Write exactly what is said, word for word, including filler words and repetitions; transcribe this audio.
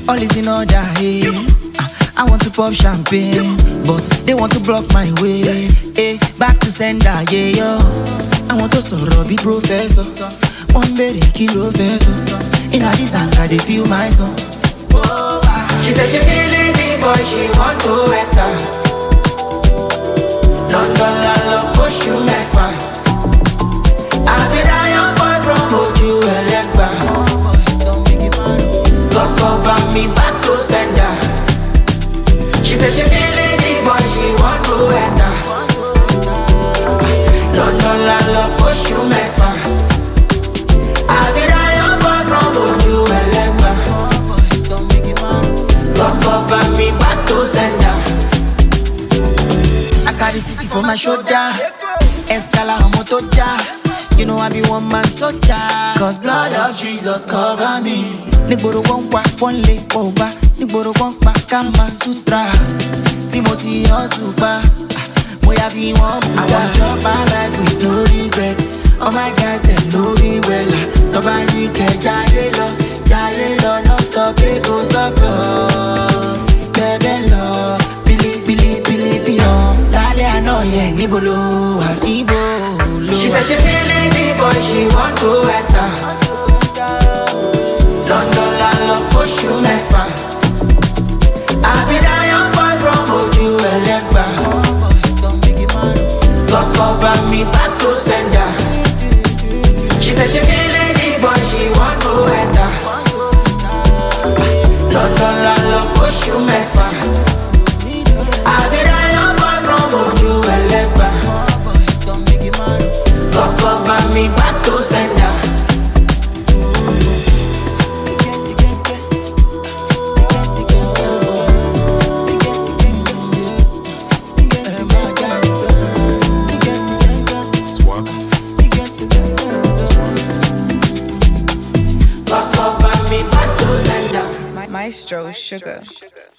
all is in order, hey. I want to pop champagne, but they want to block my way. Hey, back to sender, yeah, yo. I want to sort be professor. One very kilo vessel. In a designer, they feel my song. She said she feeling me, boy, she want to enter. London, la love for you, my fan. I be that young boy from Oju Elegba. God cover me back to sender. She said she feeling me, boy, she want to enter. London, la love for you, my fan. I be that young boy from Oju Elegba. God cover me back to sender. I carry city for my shoulder. Escala motoja. You know I be one man soldier. Cause blood of Jesus cover me. Nigboro won't walk one leg over. Nigboro won't back Kama Sutra. Timothy Osuba. Moya be one. I want drop my life with no regrets. All my guys they know me well. Nobody can jaye lo, jaye lo, no stop it, go stop us. Bebe lo, bili bili bili beyond. Dale I know yeah, nibolo, akibo. She said she feeling me, boy, she want to enter. London, la love for you, my fan. I be that young boy from Oju Elegba. God cover me back to sender. She said she feeling me, boy, she want to enter. London, la love for you, my fan. I be that young boy from Oju Elegba. God cover me back to sender. God cover me back to sender. Maestro Sugar.